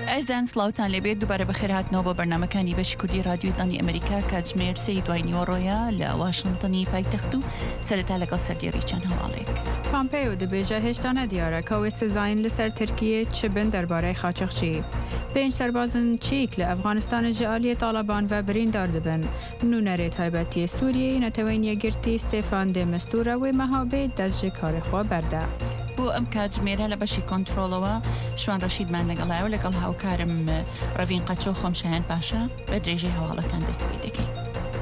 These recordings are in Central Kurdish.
ئەزان سلااوان لەبێت دووبارە بەخێر هاتنەوە بە بەرنامەکانی بەشی کوردی رادیۆی دانی ئەمریکا کاتژمێر 3 دوای نیوەڕۆیە لە واشنتنی پایتەخت و سەرەتا لەگەڵ سەردێڕی چەند هەواڵێک. پامپێو دەبێژە هێشتا نەدیارە کەوێ سزاین لەسەر ترکیە چ بن دەربارەی خاچەخشی. 5 سەربازن چیک لە ئەفغانستانە ژئالیە تاالبان و بریندار دەبن. نونەرێ تایبەتی سووریەی نەتەوەین یەگرتی ستێفان دێ مەستورە وێ مەهابێت دەستژێ کارێخوا بەردە. بۆ ئەم کاتژمێرە لە بەشی کۆنتترۆلەوە شوان ڕەشیدمان لەگەڵایەوە لەگەڵ هاوکارم ڕەڤین قەچۆ خۆمشایەن باشە بە درێژەی هەواڵەکان دەست پێ دەکەین.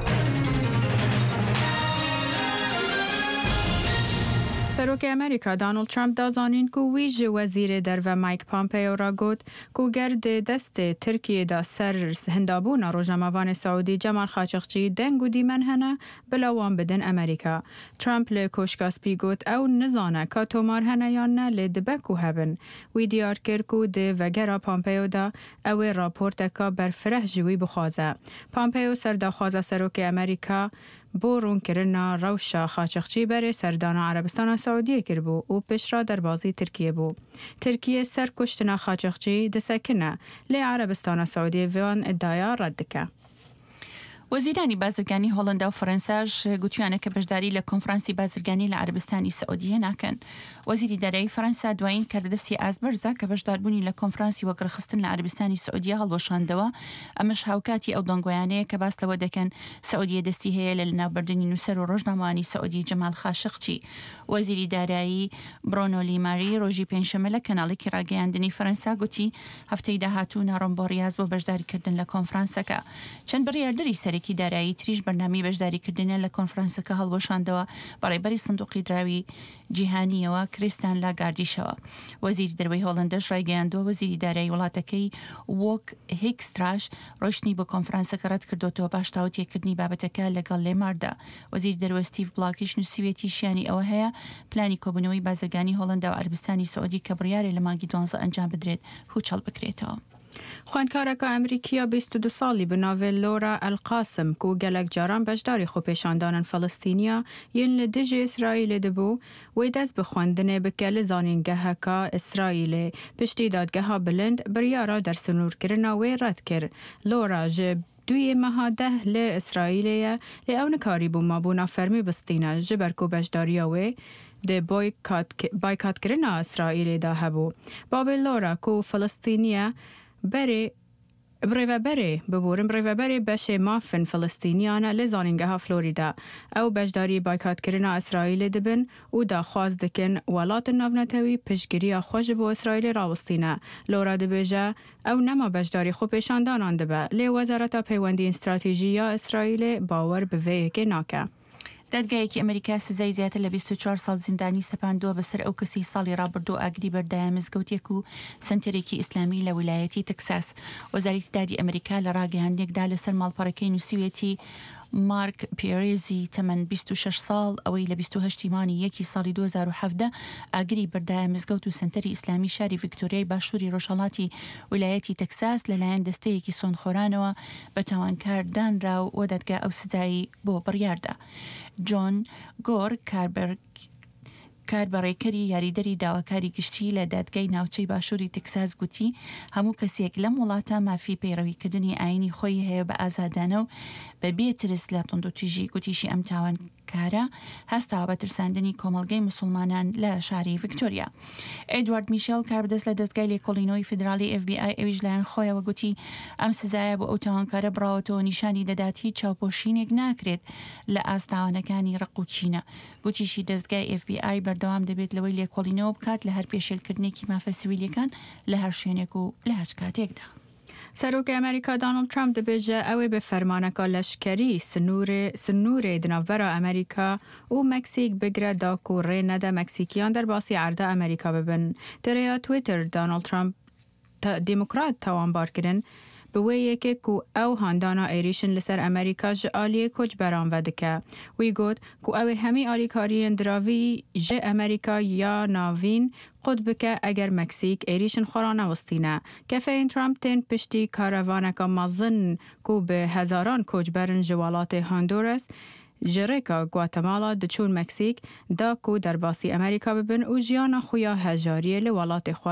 سەرۆکی ئەمریکا دانڵد ترامپ دازانین کو ویژ وەزیرێ دەرڤە مایک پامپێو ڕاگوت کو گەردێ دەستێ ترکیەدا سەر هەندابوونە ڕۆژنامەوانی سعودی جەمال خاچەخچی دەنگ و دیمەن هەنە بەلاوان بدن ئەمریکا. ترامپ لێ کۆشکاسپی گوت ئەو نزانە کا تۆمار هەنە یانە لێ دبەک و هەبن. وی دیار کرد و دێ ڤەگەرا پامپێودا ئەوێ راپۆرتەکە بەرفرەح ژوی بخوازە. پامپێو سەرداخوازە سەرۆکی ئەمریکا بۆ ڕوونکردنا ڕەوشە خاچەخچی بەرێ سەردانە عەرەبستانە سعودیە کردبوو و پشرا دەربازی ترکیە بوو. ترکیە سەر کوشتنا خاچەخچی دەسەکنە لێ عەرەبستانە سعودیە وان ئیددایا ڕەت دکە. وەزیرانی بازرگانی هۆڵندا و فەرەنساش گوتیانە کە بەشداری لە کۆنفرانسی بازرگانی لە عەرەبستانی سعودیە ناکەن. وەزیری دارایی فەرەنسا دوایین کاردەستی ئازبەرزە کە بەشداربوونی لە کۆنفرانسی وەگرخستن لە عەرەبستانی سعودیە هەڵوەشاندەوە. ئەمەش هاوکاتی ئەو دەنگۆیانەیە کە باس لەوە دەکەن سعودیە دەستی هەیە لە ناوبردننی نووسەر و ڕۆژنامەوانی سعودی جەمال خاشقچی. وەزیری دارایی برۆنۆ لیماری ڕۆژی پێنجشەمە لە کەناڵێکی ڕاگەیاندنی فەرەنسا گوتی هەفتەی داهاتوو ناڕۆم بۆ ریاض بۆ بەشداریکردن لە کۆنفرانسەکە. چەند بڕیاردەری سەرەکی دارایی تریش بەرنامەی بەشداریکردنە لە کۆنفرانسەکە هەڵوەشاندەوە بەڕێبەری سندوقی دراوی جیهانیەوە کریستیان لاگاردیشەوە. وەزیری دەرەوەی هۆڵندەش ڕایگەیاندووە وەزیری دارایی وڵاتەکەی وەک هیکستراش ڕۆشتنی بۆ کۆنفرانسەکە ڕەت کردوتەوە باش تاوتێکردنی بابەتەکە لەگەڵ لێماردا. وەزیری دەرەوە ستیڤ بڵاکیش نووسیوێتی شیانی ئەوە هەیە پلانی کۆبوونەوەی بازرگانی هۆڵندا و عەرەبستانی سعودی کە بڕیارێ لە مانگی 12 ئەنجام بدرێت هوچەڵ بکرێتەوە. خوێندکارەکە ئەمریکیا 22 ساڵی بناوێت لۆرا ئەلقاسم و گەلک جاران بەشداری خۆپێشاندانن فەڵستینیا یەن لە دژی ئیسرائیلێ دەبوو وی دەست بە خوێندنێ بکە لە زانینگەهەکە ئیسرائیلێ پشتی دادگەها بلند بڕیارە دەرسنوورکردنا وێ ڕەت کرد. لۆرا ژێ دوی مەهادە لە ئیسرائیلەیە لێ ئەو نکاری بوومە بوونا فەرمی بستینە ji ber ku beşdariya wê dê boykatکirina İsraîlê da hebû. Babê Lora ku Filistîniye برێڤەبەرێ ببورن برێڤەبەرێ بەشێ مافن فلستینیانە لە زانینگەها فلۆریدا. ئەو بەشداری بایکاتکردنا ئیسرائیلێ دەبن و داخواز دەکەن وڵاتە ناونەتەوی پشتگیریە خۆش بۆ ئیسرائیلێ ڕاوستینە. لۆرا دەبێژە ئەو نەما بەشداری خۆپێشاندانان دەبە لێ وەزارەتە پەیوەندی استراتیژیە ئیسرائیلێ باوەڕ بڤەیەکێ ناکە. دادگایەکی ئەمریکا سزای زیاتر لە 24 ساڵ زیندانی سەپاندووە بەسەر ئەو کەسی ساڵی ڕابردوو ئاگری بەردایە مزگەوتێک و سنتەرێکی ئیسلامی لە ویلایەتی تەکساس. وەزارەتی دادی ئەمریکا لە ڕاگەیاندنێکدا لەسەر ماڵپەڕەکەی نووسیوێتی مارک پیێرێزی تەمەن 26 ساڵ ئەوەی لە 28 مانی یەکی ساڵی 2017 ئاگری بەردایە مزگەوت و سنتەری ئیسلامی شاری ڤیکتۆریای باشووری ڕۆژهەڵاتی ویلایەتی تەکساس لەلایەن دەستەیەکی سۆنخۆرانەوە بە تاوانکاردانرا و دادگا ئەو سزایی بۆ بڕیاردا. جۆن گۆر کاربڕێکەری یاریدەری داواکاری گشتی لە دادگای ناوچەی باشووری تەکساس گوتی هەموو کەسێک لەم وڵاتە مافی پەیڕەویکردنی ئاینی خۆی هەیە بە ئازادانە و بە بێترس لە توندوتیژی گوتیشی ئەم تاوانکارە هەستاوە بە ترساندنی کۆمەڵگەی مسلمانان لە شاری ڤیکتۆریا. ئێدوارد میشێل کاربدەست لە دەستگای لێکۆڵینەوەی فیدرالی FBI ئەویش لایەن خۆیەوە گوتی ئەم سزایە بۆ ئەو تاوانکارە بڕاوەتەوە نیشانی دەدات هیچ چاوپۆشینێک ناکرێت لە ئاستاوانەکانی ڕق و چینە. گوتیشی دەستگای FBI بەردەوام دەبێت لەوەی لێکۆڵینەوە بکات لە هەر پێشێلکردنێکی مافە سیویلەکان لە هەر شوێنێک و لە هەر کاتێکدا. سەرۆکی ئەمریکا دانڵد ترامپ دەبێژە ئەوێ بە فەرمانەکە لەشکەری سنوورێ دناوبەرە ئەمریکا و مەکسیک بگرە داک و ڕێ نەدە مەکسیکیان دەرباسی عەردە ئەمریکا ببن. دەرەیە تویتر دانڵد ترامپ دیموکرات تاوانبارکردن بوێ یەکێک و ئەو هاندانا ئێریشن لەسەر ئەمریکا ژە ئالیە کۆچبەران ڤەدکە. وی گوت کو ئەوێ هەمی ئالیکاریان دراوی ژە ئەمریکا یا ناوین قوت بکە ئەگەر مەکسیک ئێریشن خۆرانەوەستینە. کەفەین ترامپ تێن پشتی کارەوانەکە مەزن کو بە هەزاران کۆچبەرن ژە وڵاتی هۆندورەس ژێڕێکە گواتەماڵا دچون مەکسیک دا کو دەرباسی ئەمریکا ببن و ژیانە خویا هەژاریە لە وڵاتی